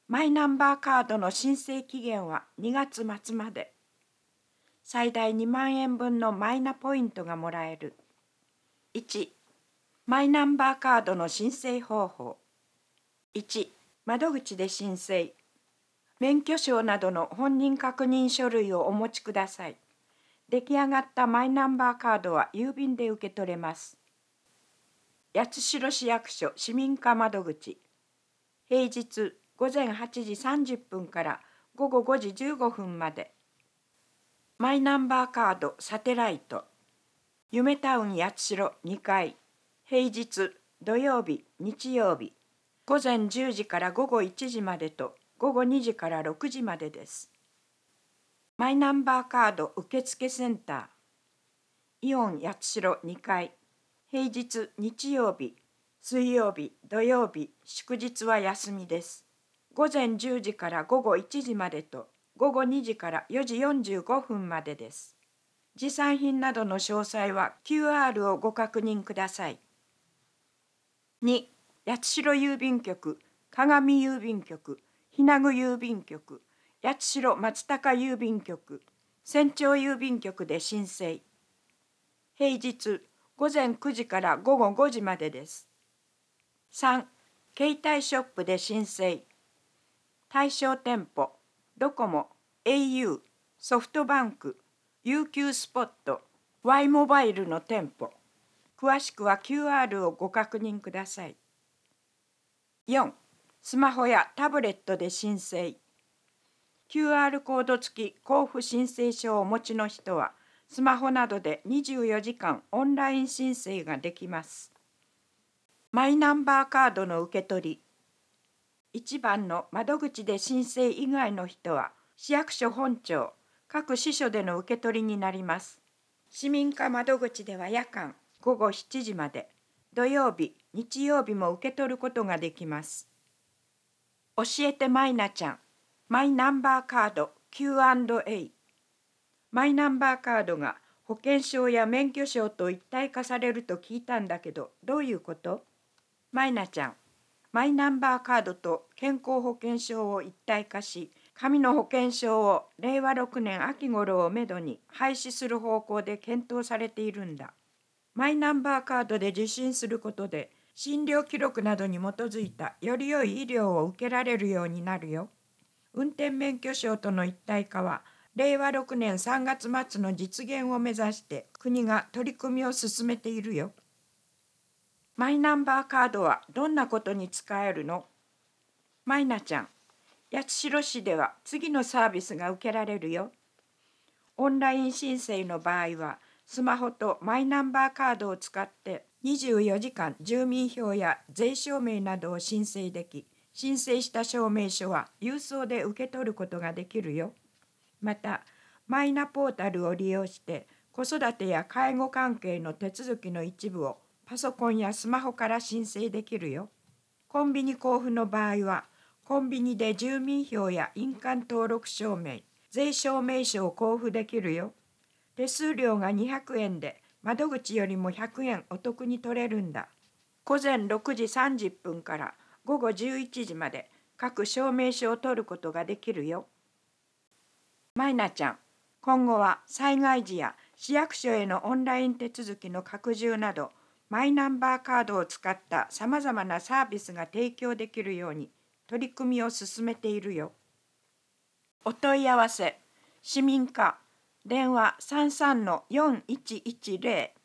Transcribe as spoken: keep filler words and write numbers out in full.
マイナンバーカードの申請期限はにがつまつまで。最大にまんえんぶんのマイナポイントがもらえる。いち、マイナンバーカードの申請方法。いち、窓口で申請。免許証などの本人確認書類をお持ちください。出来上がったマイナンバーカードは郵便で受け取れます。八代市役所市民課窓口。平日ごぜんはちじさんじゅっぷんからごごごじじゅうごふんまで。マイナンバーカードサテライト。夢タウン八代にかい。平日土曜日日曜日。ごぜんじゅうじからごごいちじまでとごごにじからろくじまでです。マイナンバーカード受付センター。イオン八代にかい。平日日曜日、水曜日、土曜日、祝日は休みです。ごぜんじゅうじからごごいちじまでとごごにじからよじよんじゅうごふんまでです。持参品などの詳細は キューアール をご確認ください。に、八代郵便局、鏡郵便局、日名具郵便局、八代松高郵便局、仙長郵便局で申請。平日ごぜんくじからごごごじまでです。さん、携帯ショップで申請。対象店舗、ドコモ、au、ソフトバンク、ユーキュー スポット、Y モバイルの店舗。詳しくは キューアール をご確認ください。よん、スマホやタブレットで申請。キューアール コード付き交付申請書をお持ちの人は、スマホなどでにじゅうよじかんオンライン申請ができます。マイナンバーカードの受け取り。いちばんの窓口で申請以外の人は、市役所本庁、各支所での受け取りになります。市民課窓口では夜間ごごしちじまで、土曜日、日曜日も受け取ることができます。教えてマイナちゃん、マイナンバーカード キューアンドエー。マイナンバーカードが保険証や免許証と一体化されると聞いたんだけど、どういうこと？マイナちゃん、マイナンバーカードと健康保険証を一体化し、紙の保険証をれいわろくねん秋頃をめどに廃止する方向で検討されているんだ。マイナンバーカードで受診することで、診療記録などに基づいたより良い医療を受けられるようになるよ。運転免許証との一体化は、れいわろくねんさんがつまつの実現を目指して国が取り組みを進めているよ。マイナンバーカードはどんなことに使えるの？マイナちゃん、八代市では次のサービスが受けられるよ。オンライン申請の場合は、スマホとマイナンバーカードを使ってにじゅうよじかん住民票や税証明などを申請でき、申請した証明書は郵送で受け取ることができるよ。また、マイナポータルを利用して子育てや介護関係の手続きの一部をパソコンやスマホから申請できるよ。コンビニ交付の場合は、コンビニで住民票や印鑑登録証明、税証明書を交付できるよ。手数料がにひゃくえんで、窓口よりもひゃくえんお得に取れるんだ。ごぜんろくじさんじゅっぷんからごごじゅういちじまで各証明書を取ることができるよ。マイナちゃん、今後は災害時や市役所へのオンライン手続きの拡充など、マイナンバーカードを使ったさまざまなサービスが提供できるように取り組みを進めているよ。お問い合わせ、市民課、電話さんさんのよんいちいちゼロ。